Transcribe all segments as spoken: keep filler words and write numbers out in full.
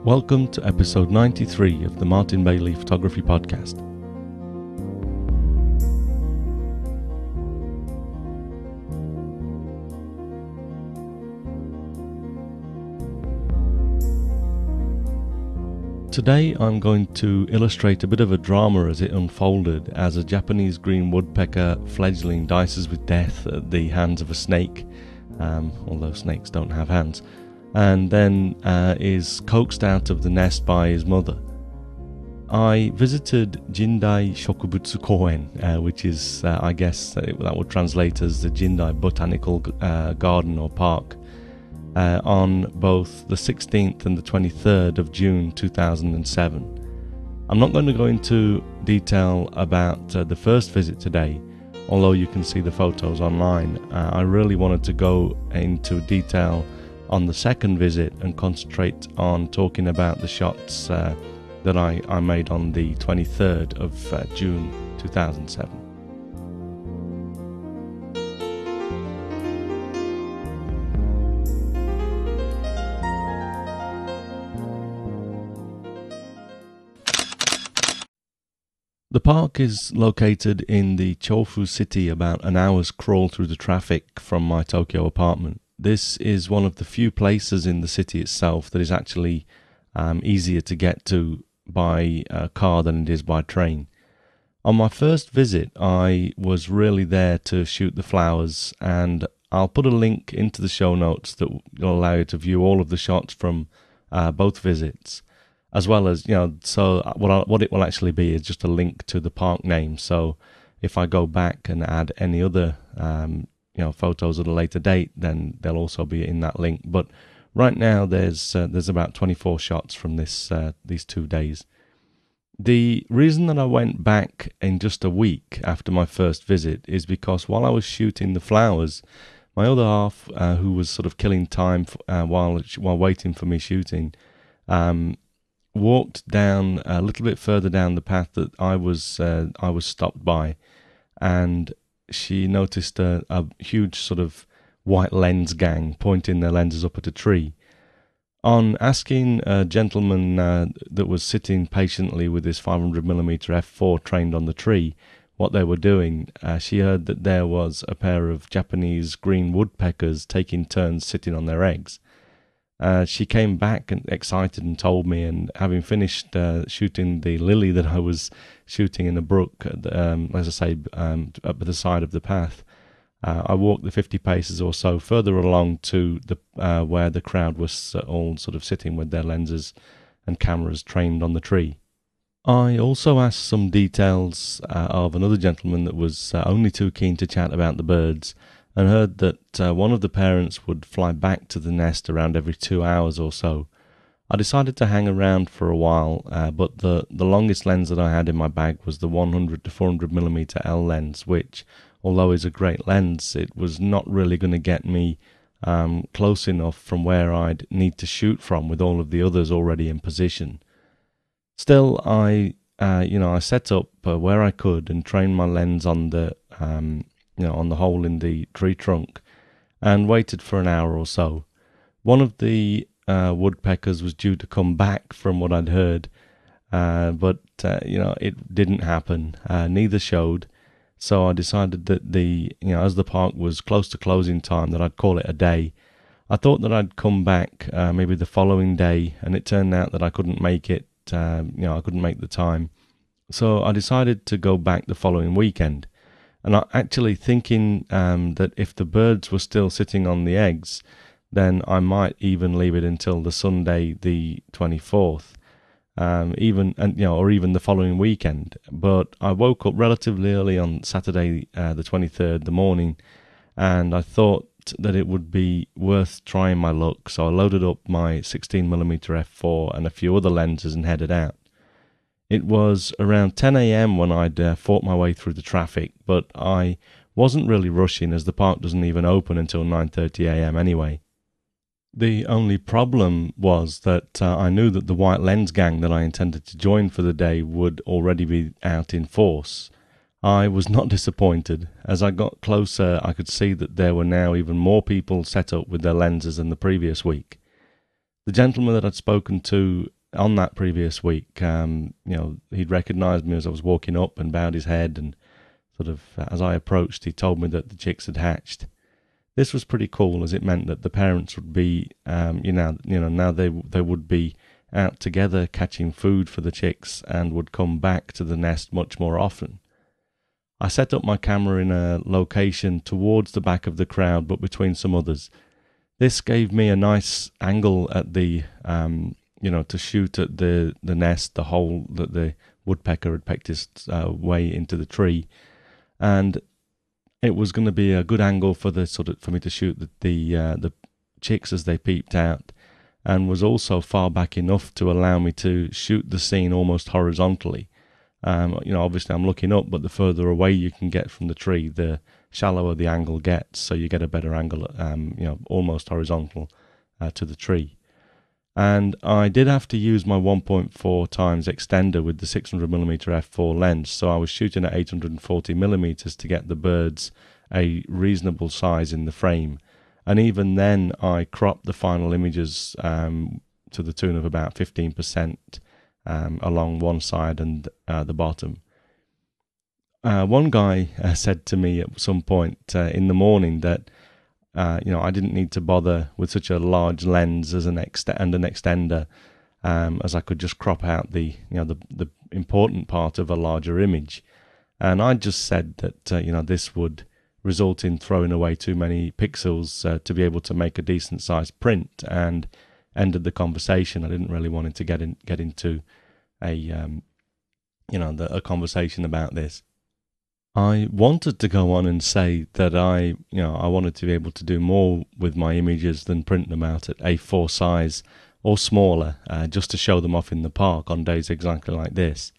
Welcome to episode ninety-three of the Martin Bailey Photography Podcast. Today I'm going to illustrate a bit of a drama as it unfolded as a Japanese green woodpecker fledgling dices with death at the hands of a snake, um, although snakes don't have hands, and then uh, is coaxed out of the nest by his mother. I visited Jindai Shokubutsu Koen, uh, which is, uh, I guess, uh, that would translate as the Jindai Botanical uh, Garden or Park, uh, on both the sixteenth and the twenty-third of June two thousand seven. I'm not going to go into detail about uh, the first visit today, although you can see the photos online. Uh, I really wanted to go into detail on the second visit and concentrate on talking about the shots uh, that I, I made on the twenty-third of uh, June two thousand seven. The park is located in the Chofu city, about an hour's crawl through the traffic from my Tokyo apartment. This is one of the few places in the city itself that is actually um, easier to get to by uh, car than it is by train. On my first visit, I was really there to shoot the flowers, and I'll put a link into the show notes that will allow you to view all of the shots from uh, both visits, as well as, you know, so what, I, what it will actually be is just a link to the park name. So if I go back and add any other um, you know, photos at a later date, then they'll also be in that link. But right now, there's uh, there's about twenty-four shots from this uh, these two days. The reason that I went back in just a week after my first visit is because while I was shooting the flowers, my other half, uh, who was sort of killing time uh, while while waiting for me shooting, um, walked down a little bit further down the path that I was uh, I was stopped by, and she noticed a, a huge sort of white lens gang pointing their lenses up at a tree. On asking a gentleman uh, that was sitting patiently with his five hundred millimeter f four trained on the tree what they were doing, uh, she heard that there was a pair of Japanese green woodpeckers taking turns sitting on their eggs. Uh, she came back and excited and told me, and having finished uh, shooting the lily that I was shooting in a brook, um, as I say, um, up the side of the path, uh, I walked the fifty paces or so further along to the uh, where the crowd was all sort of sitting with their lenses and cameras trained on the tree. I also asked some details uh, of another gentleman that was uh, only too keen to chat about the birds, and heard that uh, one of the parents would fly back to the nest around every two hours or so. I decided to hang around for a while, uh, but the, the longest lens that I had in my bag was the one hundred to four hundred millimeter L lens, which, although is a great lens, it was not really going to get me um, close enough from where I'd need to shoot from with all of the others already in position. Still, I, uh, you know, I set up uh, where I could and trained my lens on the um, you know, on the hole in the tree trunk, and waited for an hour or so. One of the uh, woodpeckers was due to come back from what I'd heard, uh, but, uh, you know, it didn't happen. Uh, neither showed, so I decided that the, you know, as the park was close to closing time, that I'd call it a day. I thought that I'd come back uh, maybe the following day, and it turned out that I couldn't make it, uh, you know, I couldn't make the time. So I decided to go back the following weekend. And I actually thinking um, that if the birds were still sitting on the eggs, then I might even leave it until the Sunday, the twenty-fourth, um, even and you know, or even the following weekend. But I woke up relatively early on Saturday, uh, the twenty-third, the morning, and I thought that it would be worth trying my luck. So I loaded up my sixteen millimeter f four and a few other lenses and headed out. It was around ten a.m. when I'd uh, fought my way through the traffic, but I wasn't really rushing as the park doesn't even open until nine thirty a.m. anyway. The only problem was that uh, I knew that the white lens gang that I intended to join for the day would already be out in force. I was not disappointed. As I got closer, I could see that there were now even more people set up with their lenses than the previous week. The gentleman that I'd spoken to on that previous week, um, you know, he'd recognised me as I was walking up and bowed his head, and sort of as I approached, he told me that the chicks had hatched. This was pretty cool, as it meant that the parents would be, um, you know, you know, now they they would be out together catching food for the chicks and would come back to the nest much more often. I set up my camera in a location towards the back of the crowd, but between some others. This gave me a nice angle at the, um, you know, to shoot at the, the nest, the hole that the woodpecker had pecked his uh, way into the tree, and it was going to be a good angle for the sort of for me to shoot the the, uh, the chicks as they peeped out, and was also far back enough to allow me to shoot the scene almost horizontally. Um, you know, obviously I'm looking up, but the further away you can get from the tree, the shallower the angle gets, so you get a better angle, um, you know, almost horizontal uh, to the tree. And I did have to use my one point four times extender with the six hundred millimeter f four lens, so I was shooting at eight hundred forty millimeters to get the birds a reasonable size in the frame. And even then I cropped the final images um, to the tune of about fifteen percent um, along one side and uh, the bottom. Uh, one guy uh, said to me at some point uh, in the morning that uh, you know, I didn't need to bother with such a large lens as an ext- and an extender, um, as I could just crop out the you know the the important part of a larger image. And I just said that uh, you know this would result in throwing away too many pixels uh, to be able to make a decent sized print, and ended the conversation. I didn't really want to get in, get into a um, you know the, a conversation about this. I wanted to go on and say that I, you know, I wanted to be able to do more with my images than print them out at A four size or smaller, uh, just to show them off in the park on days exactly like this.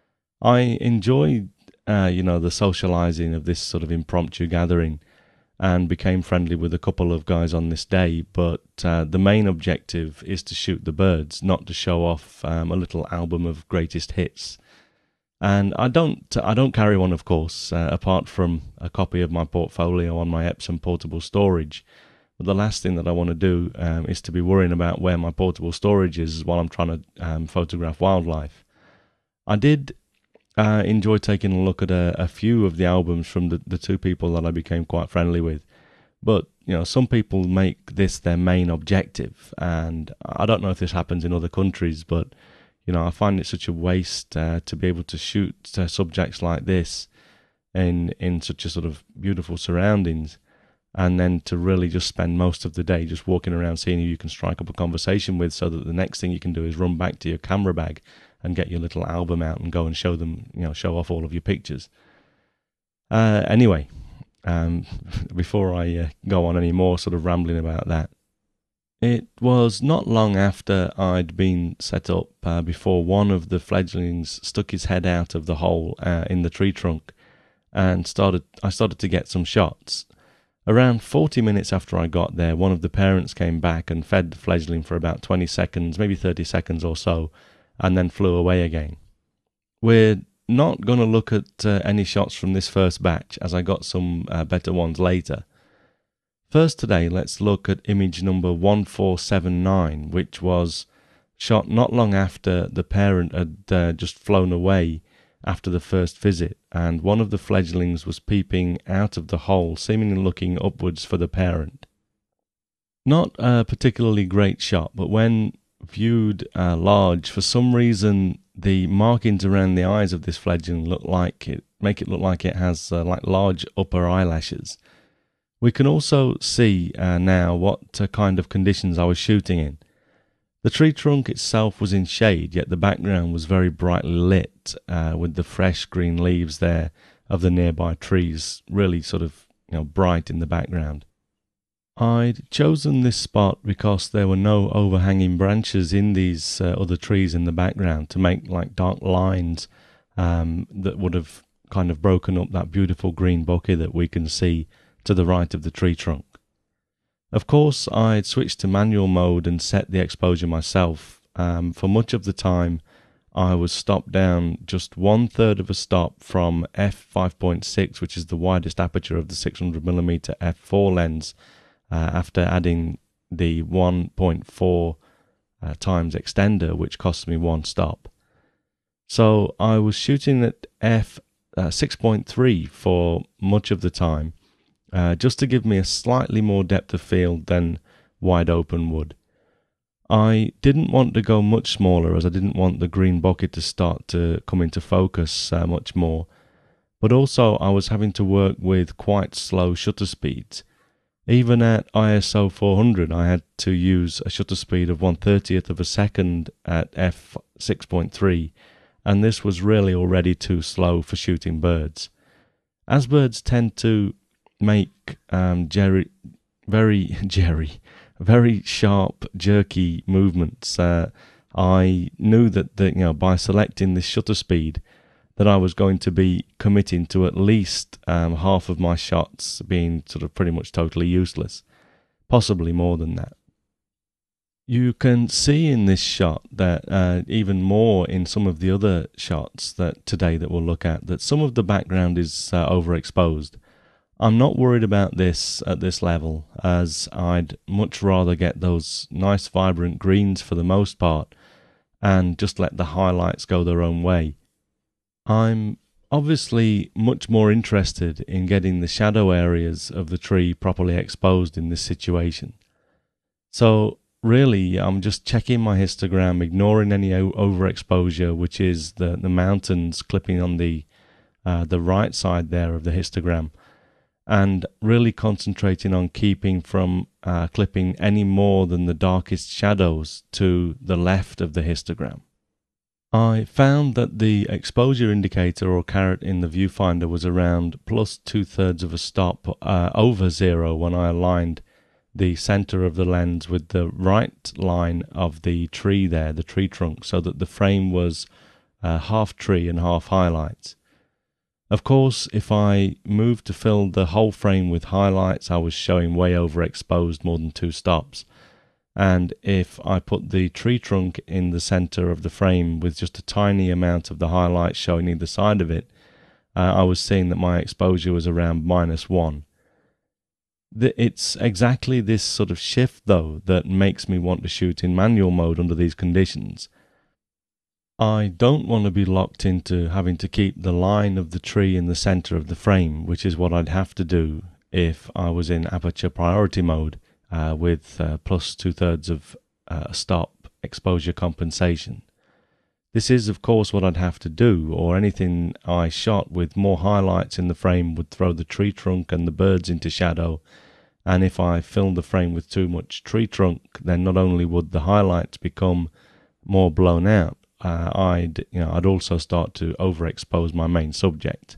I enjoyed, uh, you know, the socializing of this sort of impromptu gathering, and became friendly with a couple of guys on this day, but uh, the main objective is to shoot the birds, not to show off um, a little album of greatest hits. And I don't, I don't carry one, of course, uh, apart from a copy of my portfolio on my Epson portable storage. But the last thing that I want to do um, is to be worrying about where my portable storage is while I'm trying to um, photograph wildlife. I did uh, enjoy taking a look at a, a few of the albums from the, the two people that I became quite friendly with. But, you know, some people make this their main objective, and I don't know if this happens in other countries, but you know, I find it such a waste uh, to be able to shoot uh, subjects like this in in such a sort of beautiful surroundings, and then to really just spend most of the day just walking around seeing who you can strike up a conversation with, so that the next thing you can do is run back to your camera bag and get your little album out and go and show them, you know, show off all of your pictures. Uh, anyway, um, before I uh, go on any more sort of rambling about that, it was not long after I'd been set up uh, before one of the fledglings stuck his head out of the hole uh, in the tree trunk, and started. I started to get some shots. Around forty minutes after I got there, one of the parents came back and fed the fledgling for about twenty seconds, maybe thirty seconds or so, and then flew away again. We're not going to look at uh, any shots from this first batch, as I got some uh, better ones later. First today, let's look at image number one four seven nine, which was shot not long after the parent had uh, just flown away after the first visit, and one of the fledglings was peeping out of the hole, seemingly looking upwards for the parent. Not a particularly great shot, but when viewed uh, large, for some reason the markings around the eyes of this fledgling look like it make it look like it has uh, like large upper eyelashes. We can also see uh, now what uh, kind of conditions I was shooting in. The tree trunk itself was in shade, yet the background was very brightly lit, uh, with the fresh green leaves there of the nearby trees really sort of, you know, bright in the background. I'd chosen this spot because there were no overhanging branches in these uh, other trees in the background to make like dark lines um, that would have kind of broken up that beautiful green bokeh that we can see to the right of the tree trunk. Of course, I'd switched to manual mode and set the exposure myself. Um, for much of the time, I was stopped down just one third of a stop from f five point six, which is the widest aperture of the six hundred millimeter f four lens, uh, after adding the one point four uh, times extender, which cost me one stop. So I was shooting at f uh, six point three for much of the time, uh, just to give me a slightly more depth of field than wide open would. I didn't want to go much smaller, as I didn't want the green bucket to start to come into focus uh, much more, but also I was having to work with quite slow shutter speeds. Even at I S O four hundred, I had to use a shutter speed of one thirtieth of a second at f six point three, and this was really already too slow for shooting birds. As birds tend to make um, jerry, very jerry, very sharp, jerky movements, uh, I knew that the, you know, by selecting this shutter speed, that I was going to be committing to at least um, half of my shots being sort of pretty much totally useless, possibly more than that. You can see in this shot that uh, even more in some of the other shots that today that we'll look at, that some of the background is uh, overexposed. I'm not worried about this at this level, as I'd much rather get those nice vibrant greens for the most part and just let the highlights go their own way. I'm obviously much more interested in getting the shadow areas of the tree properly exposed in this situation. So really, I'm just checking my histogram, ignoring any overexposure, which is the, the mountains clipping on the, uh, the right side there of the histogram, and really concentrating on keeping from uh, clipping any more than the darkest shadows to the left of the histogram. I found that the exposure indicator or caret in the viewfinder was around plus two-thirds of a stop uh, over zero when I aligned the center of the lens with the right line of the tree there, the tree trunk, so that the frame was uh, half tree and half highlights. Of course, if I moved to fill the whole frame with highlights, I was showing way overexposed, more than two stops. And if I put the tree trunk in the center of the frame with just a tiny amount of the highlights showing either side of it, uh, I was seeing that my exposure was around minus one. The, it's exactly this sort of shift, though, that makes me want to shoot in manual mode under these conditions. I don't want to be locked into having to keep the line of the tree in the center of the frame, which is what I'd have to do if I was in aperture priority mode uh, with uh, plus two-thirds of uh, stop exposure compensation. This is, of course, what I'd have to do, or anything I shot with more highlights in the frame would throw the tree trunk and the birds into shadow, and if I filmed the frame with too much tree trunk, then not only would the highlights become more blown out, Uh, I'd, you know, I'd also start to overexpose my main subject.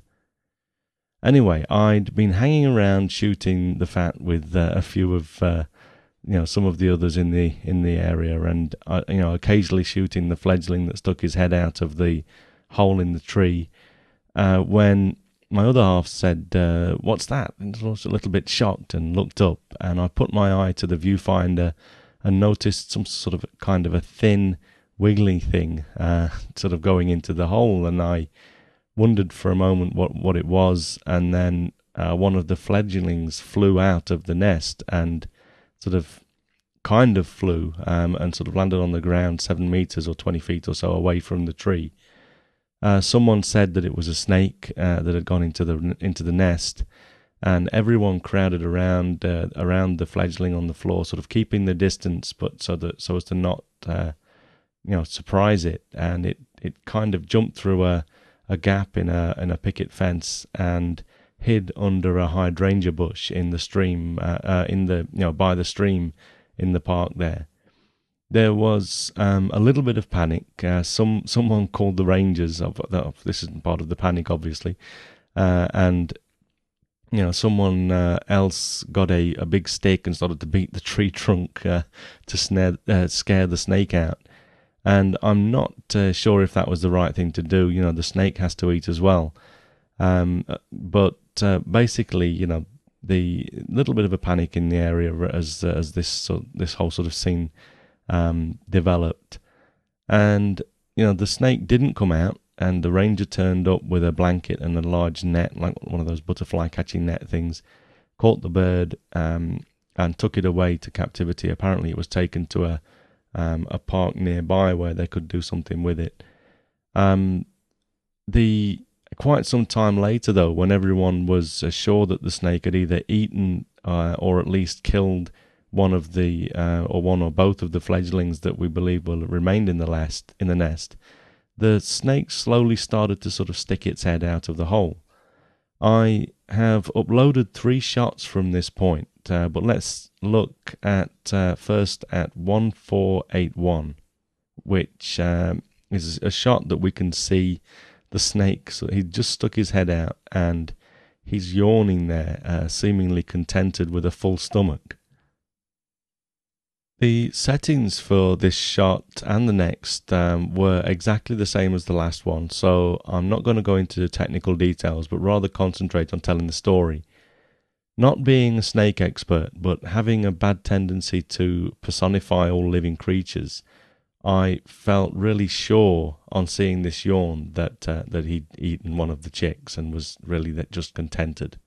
Anyway, I'd been hanging around shooting the fat with uh, a few of, uh, you know, some of the others in the in the area, and uh, you know, occasionally shooting the fledgling that stuck his head out of the hole in the tree. Uh, when my other half said, uh, "What's that?" and I was a little bit shocked and looked up, and I put my eye to the viewfinder and noticed some sort of kind of a thin, wiggly thing uh, sort of going into the hole, and I wondered for a moment what, what it was, and then uh, one of the fledglings flew out of the nest and sort of kind of flew um, and sort of landed on the ground seven meters or twenty feet or so away from the tree. Uh, someone said that it was a snake uh, that had gone into the into the nest, and everyone crowded around uh, around the fledgling on the floor, sort of keeping the distance, but so that so as to not uh, you know, surprise it, and it, it kind of jumped through a, a gap in a in a picket fence and hid under a hydrangea bush in the stream, uh, uh, in the you know by the stream in the park there. There was um, a little bit of panic. Uh, some someone called the rangers. Of, of this isn't part of the panic, obviously, uh, and you know someone uh, else got a, a big stick and started to beat the tree trunk uh, to snare, uh, scare the snake out. And I'm not uh, sure if that was the right thing to do. You know, the snake has to eat as well. Um, but uh, basically, you know, the little bit of a panic in the area as uh, as this so, this whole sort of scene um, developed, and you know, the snake didn't come out, and the ranger turned up with a blanket and a large net, like one of those butterfly catching net things, caught the bird um, and took it away to captivity. Apparently, it was taken to a um, a park nearby where they could do something with it. Um, the quite some time later, though, when everyone was sure that the snake had either eaten uh, or at least killed one of the uh, or one or both of the fledglings that we believe will remained in the nest, in the nest, the snake slowly started to sort of stick its head out of the hole. I have uploaded three shots from this point, uh, but let's look at uh, first at one four eight one, which um, is a shot that we can see the snake. So he just stuck his head out and he's yawning there, uh, seemingly contented with a full stomach. The settings for this shot and the next um, were exactly the same as the last one, so I'm not going to go into technical details, but rather concentrate on telling the story. Not being a snake expert, but having a bad tendency to personify all living creatures, I felt really sure on seeing this yawn that uh, that he'd eaten one of the chicks and was really that just contented.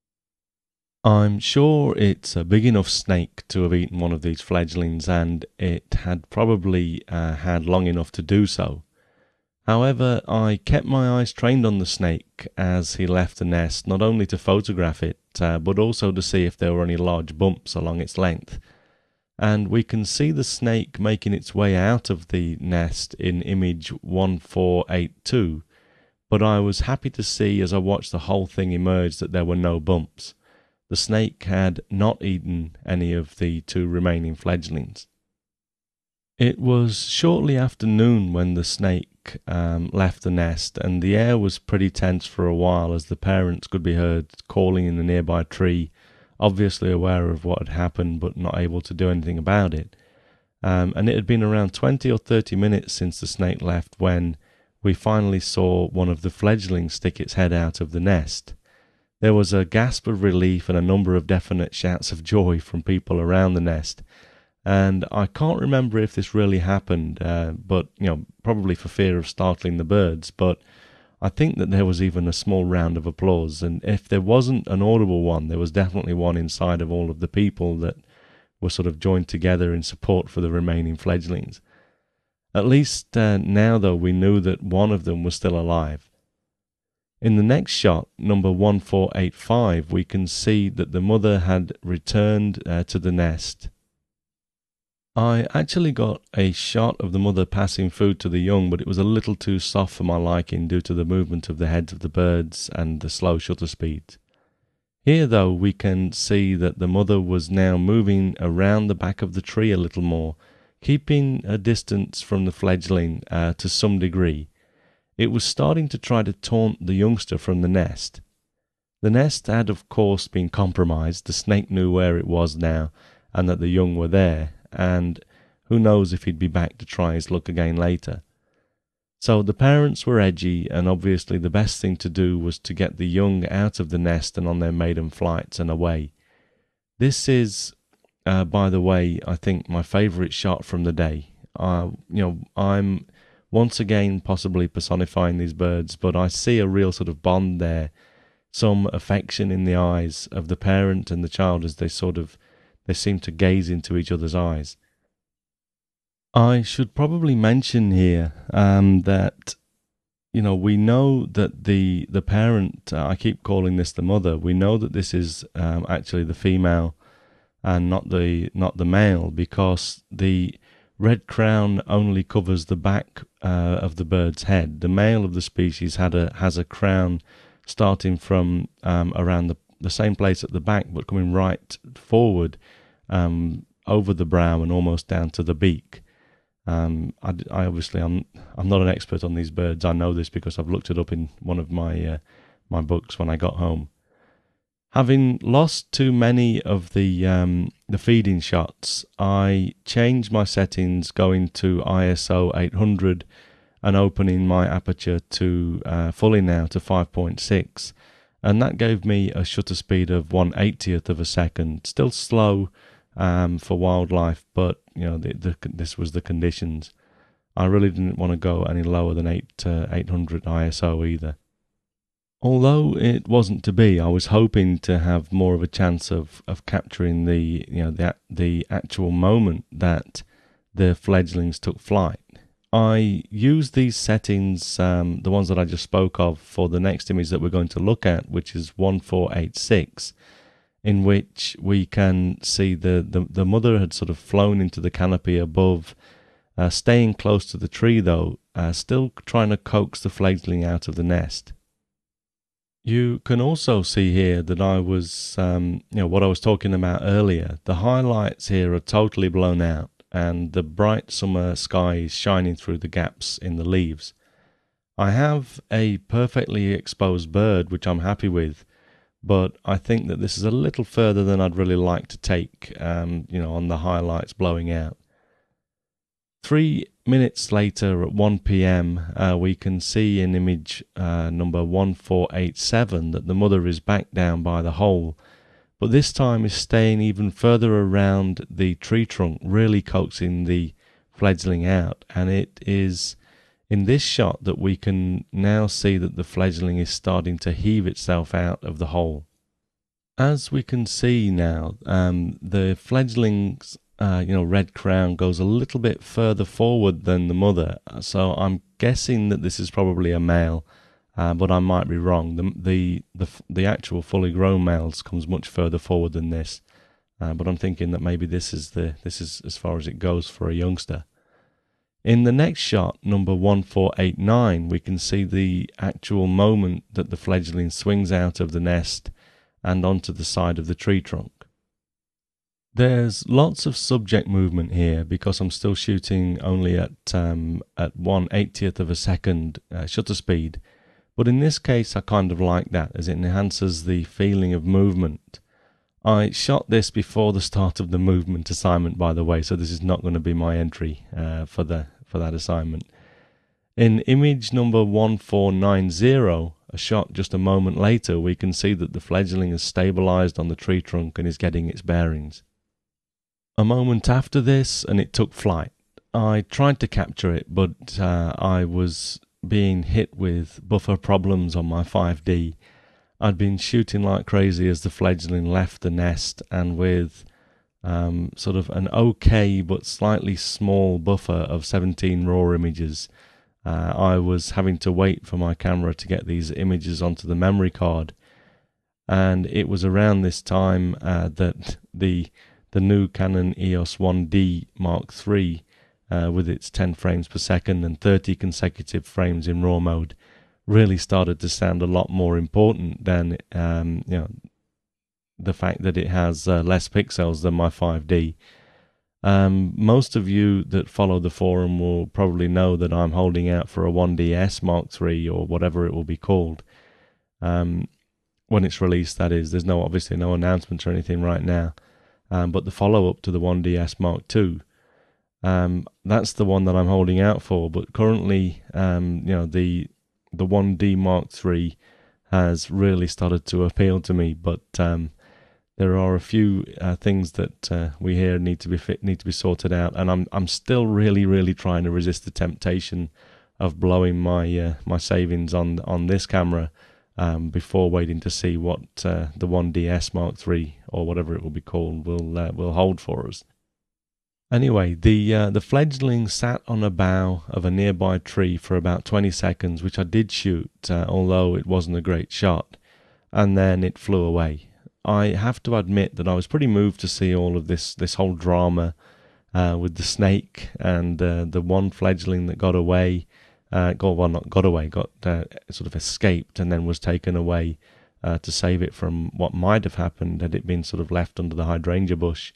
I'm sure it's a big enough snake to have eaten one of these fledglings, and it had probably uh, had long enough to do so. However, I kept my eyes trained on the snake as he left the nest, not only to photograph it, uh, but also to see if there were any large bumps along its length. And we can see the snake making its way out of the nest in image one four eight two, but I was happy to see as I watched the whole thing emerge that there were no bumps. The snake had not eaten any of the two remaining fledglings. It was shortly after noon when the snake um, left the nest, and the air was pretty tense for a while as the parents could be heard calling in the nearby tree, obviously aware of what had happened but not able to do anything about it. Um, and it had been around twenty or thirty minutes since the snake left when we finally saw one of the fledglings stick its head out of the nest. There was a gasp of relief and a number of definite shouts of joy from people around the nest. And I can't remember if this really happened, uh, but, you know, probably for fear of startling the birds, but I think that there was even a small round of applause, and if there wasn't an audible one, there was definitely one inside of all of the people that were sort of joined together in support for the remaining fledglings. At least uh, now, though, we knew that one of them was still alive. In the next shot, number one four eight five, we can see that the mother had returned uh, to the nest. I actually got a shot of the mother passing food to the young, but it was a little too soft for my liking due to the movement of the heads of the birds and the slow shutter speeds. Here, though, we can see that the mother was now moving around the back of the tree a little more, keeping a distance from the fledgling uh, to some degree. It was starting to try to taunt the youngster from the nest. The nest had, of course, been compromised. The snake knew where it was now and that the young were there, and who knows if he'd be back to try his luck again later. So the parents were edgy, and obviously the best thing to do was to get the young out of the nest and on their maiden flights and away. This is, uh, by the way, I think my favourite shot from the day. Uh, you know, I'm once again possibly personifying these birds, but I see a real sort of bond there, some affection in the eyes of the parent and the child as they sort of they seem to gaze into each other's eyes. I should probably mention here um, that, you know, we know that the the parent, uh, I keep calling this the mother, we know that this is um, actually the female and not the not the male, because the red crown only covers the back uh, of the bird's head. The male of the species had a has a crown starting from um, around the, the same place at the back, but coming right forward um, over the brow and almost down to the beak. Um, I, I obviously I'm I'm not an expert on these birds. I know this because I've looked it up in one of my uh, my books when I got home. Having lost too many of the um, the feeding shots, I changed my settings, going to I S O eight hundred and opening my aperture to uh, fully now to five point six, and that gave me a shutter speed of one eightieth of a second. Still slow um, for wildlife, but you know the, the, this was the conditions. I really didn't want to go any lower than eight uh, eight hundred I S O either. Although it wasn't to be, I was hoping to have more of a chance of, of capturing the you know the the actual moment that the fledglings took flight. I used these settings, um, the ones that I just spoke of, for the next image that we're going to look at, which is one four eight six, in which we can see the, the, the mother had sort of flown into the canopy above, uh, staying close to the tree though, uh, still trying to coax the fledgling out of the nest. You can also see here that I was, um, you know, what I was talking about earlier. The highlights here are totally blown out, and the bright summer sky is shining through the gaps in the leaves. I have a perfectly exposed bird, which I'm happy with, but I think that this is a little further than I'd really like to take, um, you know, on the highlights blowing out. Three minutes later at one p m, uh, we can see in image uh, number one four eight seven that the mother is back down by the hole, but this time is staying even further around the tree trunk, really coaxing the fledgling out. And it is in this shot that we can now see that the fledgling is starting to heave itself out of the hole. As we can see now, um, the fledgling's uh, you know, red crown goes a little bit further forward than the mother, so I'm guessing that this is probably a male. Uh, but I might be wrong. The, the the the actual fully grown males comes much further forward than this, uh, but I'm thinking that maybe this is the this is as far as it goes for a youngster. In the next shot, number one four eight nine, we can see the actual moment that the fledgling swings out of the nest and onto the side of the tree trunk. There's lots of subject movement here because I'm still shooting only at um, at one eightieth of a second uh, shutter speed. But in this case, I kind of like that, as it enhances the feeling of movement. I shot this before the start of the movement assignment, by the way, so this is not going to be my entry uh, for the for that assignment. In image number one four nine zero, a shot just a moment later, we can see that the fledgling has stabilized on the tree trunk and is getting its bearings. A moment after this, and it took flight. I tried to capture it, but uh, I was being hit with buffer problems on my five D. I'd been shooting like crazy as the fledgling left the nest, and with um, sort of an okay but slightly small buffer of seventeen raw images, uh, I was having to wait for my camera to get these images onto the memory card. And it was around this time uh, that the the new Canon E O S one D Mark three, Uh, with its ten frames per second and thirty consecutive frames in RAW mode, really started to sound a lot more important than um, you know, the fact that it has uh, less pixels than my five D. Um, most of you that follow the forum will probably know that I'm holding out for a one D S Mark three, or whatever it will be called. Um, when it's released, that is. There's no obviously no announcements or anything right now. Um, but the follow-up to the one D S Mark two, Um, that's the one that I'm holding out for. But currently, um, you know, the the one D Mark three has really started to appeal to me. But um, there are a few uh, things that uh, we here need to be fit, need to be sorted out, and I'm I'm still really really trying to resist the temptation of blowing my uh, my savings on on this camera um, before waiting to see what uh, the one D S Mark three, or whatever it will be called, will uh, will hold for us. Anyway, the uh, the fledgling sat on a bough of a nearby tree for about twenty seconds, which I did shoot, uh, although it wasn't a great shot, and then it flew away. I have to admit that I was pretty moved to see all of this this whole drama uh, with the snake and uh, the one fledgling that got away, uh, got well not got away, got uh, sort of escaped and then was taken away uh, to save it from what might have happened had it been sort of left under the hydrangea bush,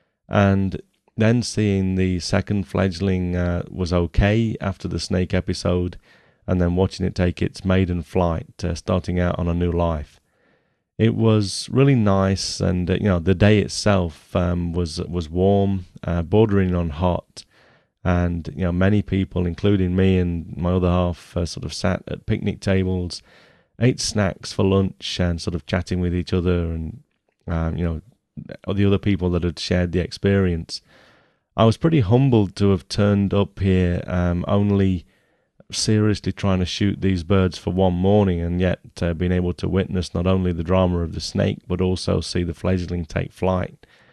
and then seeing the second fledgling uh, was okay after the snake episode, and then watching it take its maiden flight, uh, starting out on a new life. It was really nice, and uh, you know, the day itself um, was was warm, uh, bordering on hot, and you know, many people, including me and my other half, uh, sort of sat at picnic tables, ate snacks for lunch, and sort of chatting with each other, and um, you know, the other people that had shared the experience. I was pretty humbled to have turned up here, um, only seriously trying to shoot these birds for one morning, and yet uh, being able to witness not only the drama of the snake, but also see the fledgling take flight.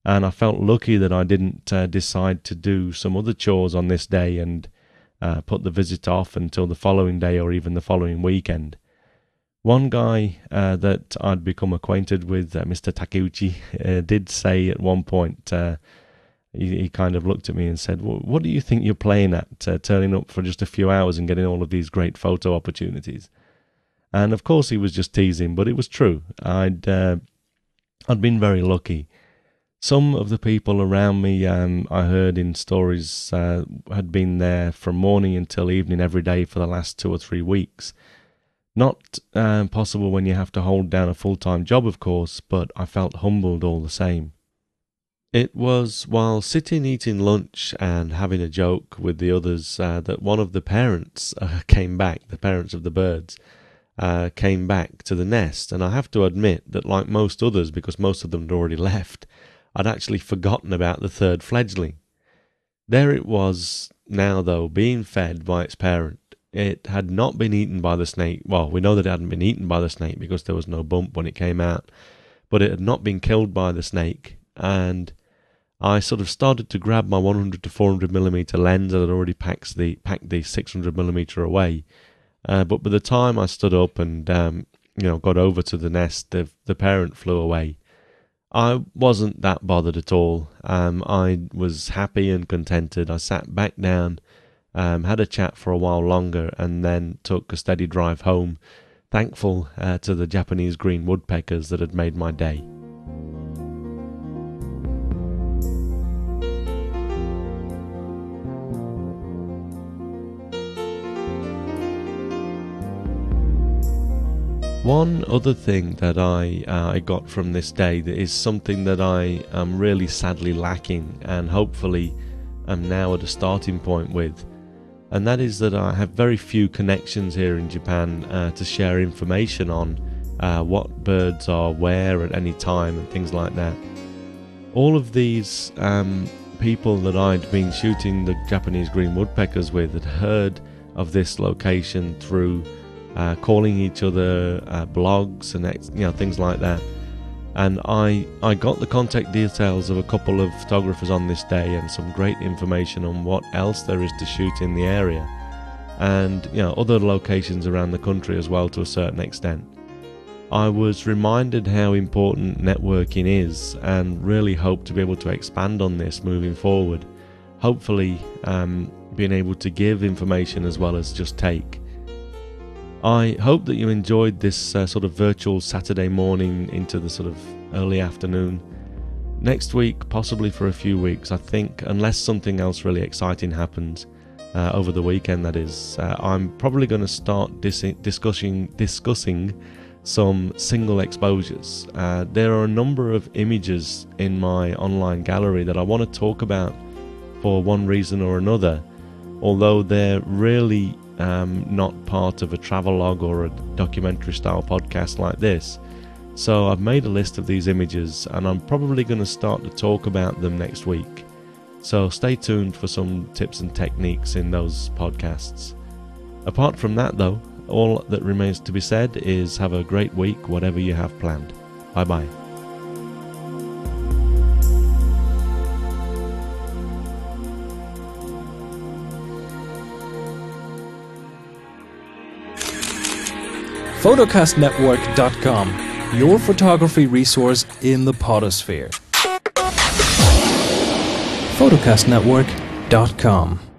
And I felt lucky that I didn't uh, decide to do some other chores on this day and uh, put the visit off until the following day or even the following weekend. One guy uh, that I'd become acquainted with, uh, Mister Takeuchi, uh, did say at one point, uh, he, he kind of looked at me and said, "What do you think you're playing at, uh, turning up for just a few hours and getting all of these great photo opportunities?" And of course he was just teasing, but it was true. I'd uh, I'd been very lucky. Some of the people around me, um, I heard in stories, uh, had been there from morning until evening every day for the last two or three weeks. Not um, possible when you have to hold down a full-time job, of course, but I felt humbled all the same. It was while sitting eating lunch and having a joke with the others uh, that one of the parents uh, came back, the parents of the birds, uh, came back to the nest. And I have to admit that, like most others, because most of them had already left, I'd actually forgotten about the third fledgling. There it was now, though, being fed by its parent. It had not been eaten by the snake. Well, we know that it hadn't been eaten by the snake because there was no bump when it came out. But it had not been killed by the snake. And I sort of started to grab my one hundred to four hundred millimeter lens that had already packed the, packed the six hundred millimeter away. Uh, but by the time I stood up and um, you know got over to the nest, the, the parent flew away. I wasn't that bothered at all. Um, I was happy and contented. I sat back down, um, had a chat for a while longer, and then took a steady drive home, thankful uh, to the Japanese green woodpeckers that had made my day. One other thing that I uh, I got from this day that is something that I am really sadly lacking and hopefully am now at a starting point with, and that is that I have very few connections here in Japan uh, to share information on uh, what birds are where at any time and things like that. All of these um, people that I'd been shooting the Japanese green woodpeckers with had heard of this location through Uh, calling each other, uh, blogs and you know things like that, and I I got the contact details of a couple of photographers on this day and some great information on what else there is to shoot in the area, and you know other locations around the country as well to a certain extent. I was reminded how important networking is, and really hope to be able to expand on this moving forward. Hopefully, um, being able to give information as well as just take. I hope that you enjoyed this uh, sort of virtual Saturday morning into the sort of early afternoon. Next week, possibly for a few weeks, I think, unless something else really exciting happens uh, over the weekend, that is, uh, I'm probably going to start dis- discussing discussing some single exposures. Uh, there are a number of images in my online gallery that I want to talk about for one reason or another, although they're really Um, not part of a travelogue or a documentary style podcast like this. So I've made a list of these images and I'm probably going to start to talk about them next week. So stay tuned for some tips and techniques in those podcasts. Apart from that though, all that remains to be said is have a great week, whatever you have planned. Bye bye. photocast network dot com, your photography resource in the podosphere. photocast network dot com